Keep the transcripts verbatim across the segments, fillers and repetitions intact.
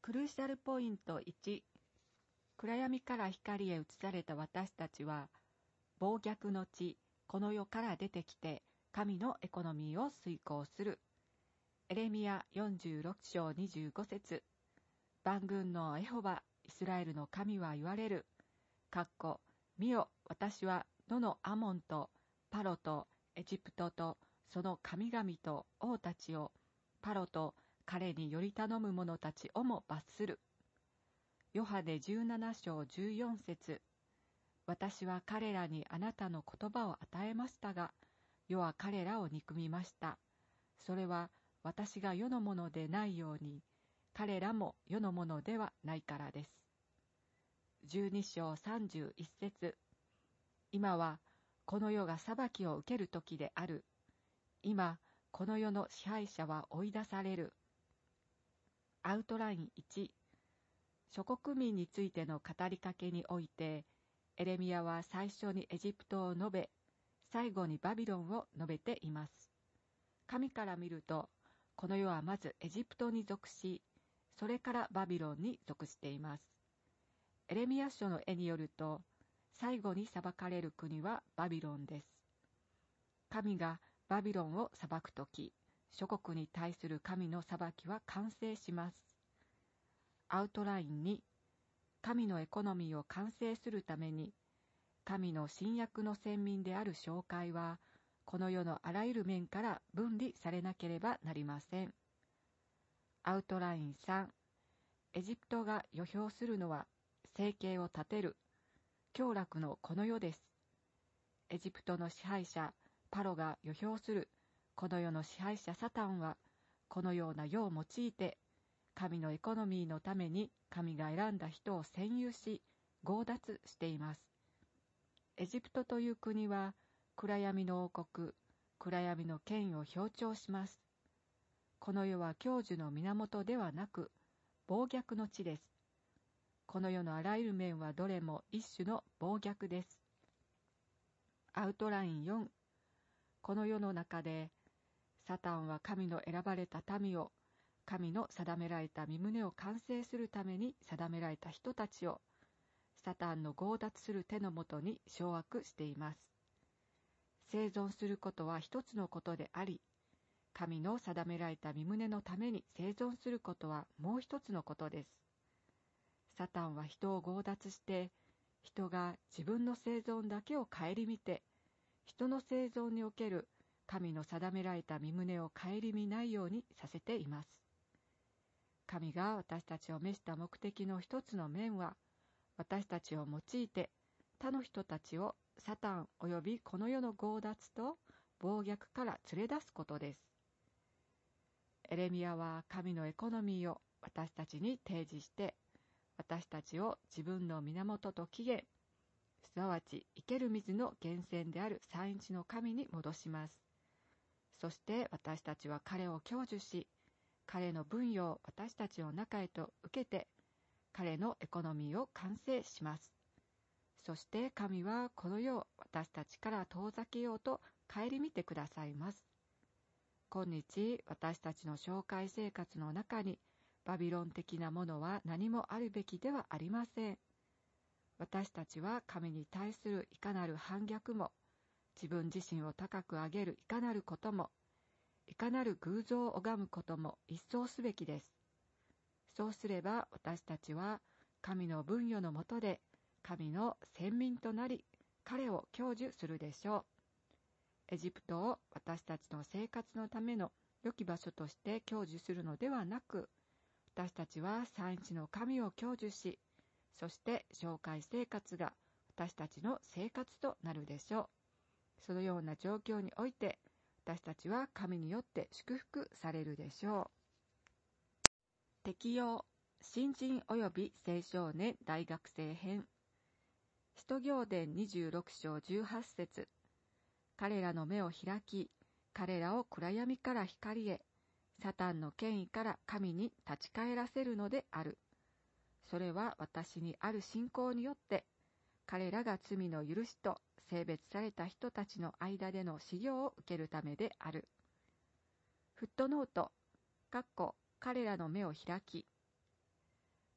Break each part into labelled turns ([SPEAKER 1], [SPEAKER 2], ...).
[SPEAKER 1] クルーシャルポイントいち、暗闇から光へ移された私たちは、暴虐の地、この世から出てきて、神のエコノミーを遂行する。エレミヤよんじゅうろく章にじゅうご節、万軍のエホバ、イスラエルの神は言われる。かっこ、見よ、私は野のアモンとパロとエジプトとその神々と王たちを、パロと彼により頼む者たちをも罰する。ヨハネじゅうなな章じゅうよん節、私は彼らにあなたの言葉を与えましたが、世は彼らを憎みました。それは私が世のものでないように、彼らも世のものではないからです。じゅうに章さんじゅういち節、今はこの世が裁きを受ける時である。今、この世の支配者は追い出される。アウトラインいち、諸国民についての語りかけにおいて、エレミヤは最初にエジプトを述べ、最後にバビロンを述べています。神から見ると、この世はまずエジプトに属し、それからバビロンに属しています。エレミヤ書の絵によると、最後に裁かれる国はバビロンです。神がバビロンを裁くとき、諸国に対する神の裁きは完成します。アウトラインに、神のエコノミーを完成するために、神の新約の先民である教会は、この世のあらゆる面から分離されなければなりません。アウトラインさん、エジプトが予表するのは、生計を立てる、享楽のこの世です。エジプトの支配者、パロが予表する、この世の支配者サタンは、このような世を用いて、神のエコノミーのために神が選んだ人を占有し、強奪しています。エジプトという国は、暗闇の王国、暗闇の権威を象徴します。この世は享受の源ではなく、暴虐の地です。この世のあらゆる面はどれも一種の暴虐です。アウトラインよん、この世の中で、サタンは神の選ばれた民を、神の定められた身旨を完成するために定められた人たちを、サタンの強奪する手のもとに掌握しています。生存することは一つのことであり、神の定められた身旨のために生存することはもう一つのことです。サタンは人を強奪して、人が自分の生存だけを顧みて、人の生存における神の定められた身旨を顧みないようにさせています。神が私たちを召した目的の一つの面は、私たちを用いて他の人たちをサタン及びこの世の強奪と暴虐から連れ出すことです。エレミヤは神のエコノミーを私たちに提示して、私たちを自分の源と起源、すなわち生ける水の源泉である三一の神に戻します。そして私たちは彼を享受し、彼の分与を私たちの中へと受けて、彼のエコノミーを完成します。そして神はこの世を私たちから遠ざけようと顧みてくださいます。今日私たちの教会生活の中にバビロン的なものは何もあるべきではありません。私たちは神に対するいかなる反逆も、自分自身を高く上げるいかなることも、いかなる偶像を拝むことも一掃すべきです。そうすれば私たちは神の分与のもとで神の先民となり、彼を享受するでしょう。エジプトを私たちの生活のための良き場所として享受するのではなく、私たちは三一の神を享受し、そして教会生活が私たちの生活となるでしょう。そのような状況において、私たちは神によって祝福されるでしょう。適用、新人及び青少年大学生編。使徒行伝にじゅうろく章じゅうはち節。彼らの目を開き、彼らを暗闇から光へ、サタンの権威から神に立ち返らせるのである。それは私にある信仰によって、彼らが罪の許しと性別された人たちの間での修行を受けるためである。フットノート、かっこ彼らの目を開き。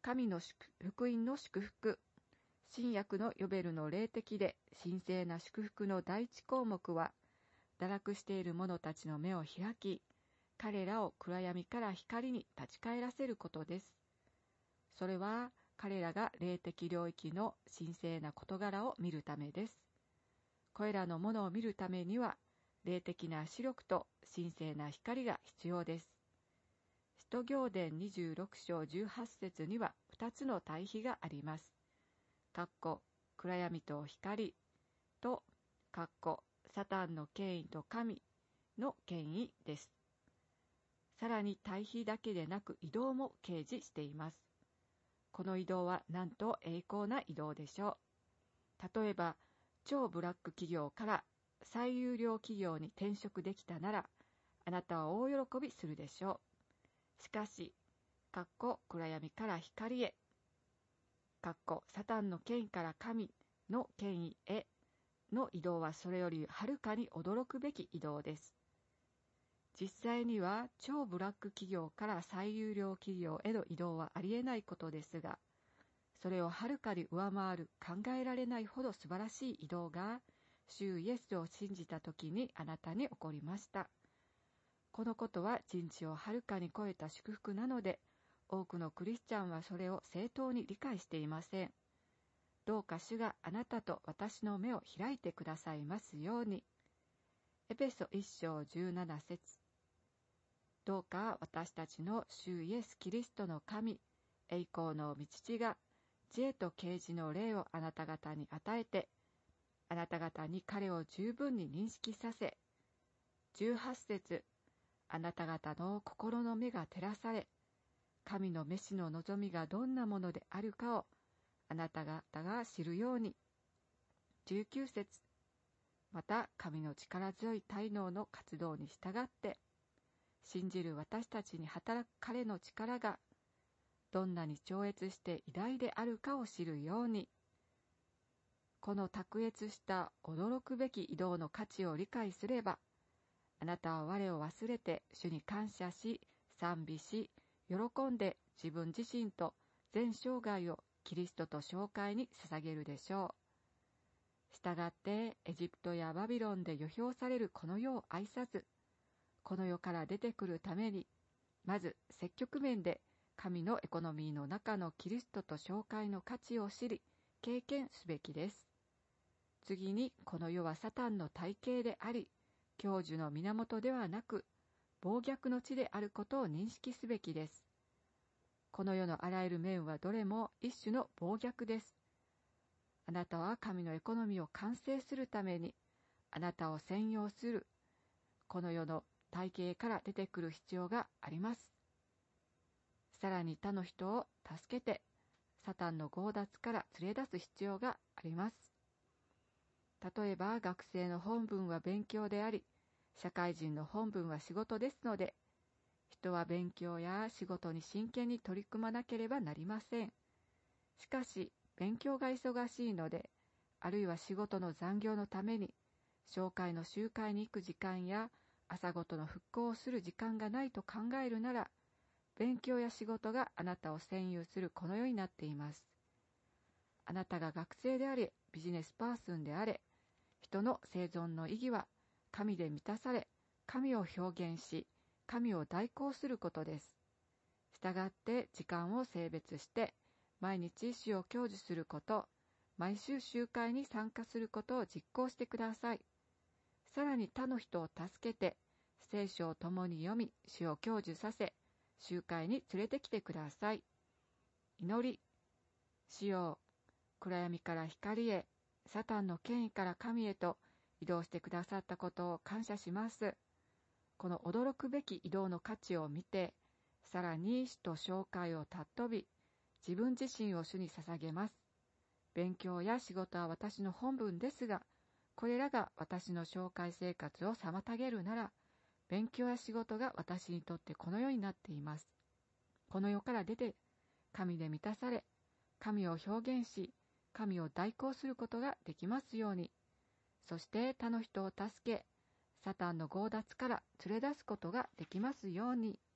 [SPEAKER 1] 神の福音の祝福、新約のヨベルの霊的で神聖な祝福の第一項目は、堕落している者たちの目を開き、彼らを暗闇から光に立ち返らせることです。それは彼らが霊的領域の神聖な事柄を見るためです。これらのものを見るためには、霊的な視力と神聖な光が必要です。使徒行伝にじゅうろく章じゅうはち節にはふたつの対比があります。かっこ暗闇と光と、かっこサタンの権威と神の権威です。さらに対比だけでなく移動も掲示しています。この移動はなんと栄光な移動でしょう。例えば、超ブラック企業から最有料企業に転職できたなら、あなたは大喜びするでしょう。しかし、かっこ暗闇から光へ、かっこサタンの権威から神の権威への移動はそれよりはるかに驚くべき移動です。実際には超ブラック企業から最有料企業への移動はありえないことですが、それをはるかに上回る考えられないほど素晴らしい移動が、主イエスを信じた時にあなたに起こりました。このことは人知をはるかに超えた祝福なので、多くのクリスチャンはそれを正当に理解していません。どうか主があなたと私の目を開いてくださいますように。エペソいち章じゅうなな節。どうか私たちの主イエスキリストの神、栄光の御父が、知恵と啓示の霊をあなた方に与えて、あなた方に彼を十分に認識させ、じゅうはち節、あなた方の心の目が照らされ、神の召しの望みがどんなものであるかをあなた方が知るように。じゅうきゅう節、また神の力強い大能の活動に従って、信じる私たちに働く彼の力がどんなに超越して偉大であるかを知るように。この卓越した驚くべき移動の価値を理解すれば、あなたは我を忘れて主に感謝し、賛美し、喜んで自分自身と全生涯をキリストと教会に捧げるでしょう。したがってエジプトやバビロンで予表されるこの世を愛さず、この世から出てくるために、まず積極面で神のエコノミーの中のキリストと教会の価値を知り、経験すべきです。次に、この世はサタンの体系であり、享受の源ではなく、暴虐の地であることを認識すべきです。この世のあらゆる面はどれも一種の暴虐です。あなたは神のエコノミーを完成するために、あなたを専用する、この世の体系から出てくる必要があります。さらに他の人を助けて、サタンの強奪から連れ出す必要があります。例えば学生の本分は勉強であり、社会人の本分は仕事ですので、人は勉強や仕事に真剣に取り組まなければなりません。しかし、勉強が忙しいので、あるいは仕事の残業のために、教会の集会に行く時間や朝ごとの復興をする時間がないと考えるなら、勉強や仕事があなたを占有するこの世になっています。あなたが学生であれ、ビジネスパーソンであれ、人の生存の意義は神で満たされ、神を表現し、神を代行することです。したがって時間を性別して、毎日主を享受すること、毎週集会に参加することを実行してください。さらに他の人を助けて、聖書を共に読み、主を享受させ、集会に連れてきてください。祈り、主よ、暗闇から光へ、サタンの権威から神へと移動してくださったことを感謝します。この驚くべき移動の価値を見て、さらに主と教会を尊び、自分自身を主に捧げます。勉強や仕事は私の本分ですが、これらが私の教会生活を妨げるなら、勉強や仕事が私にとってこの世になっています。この世から出て、神で満たされ、神を表現し、神を代行することができますように。そして他の人を助け、サタンの強奪から連れ出すことができますように。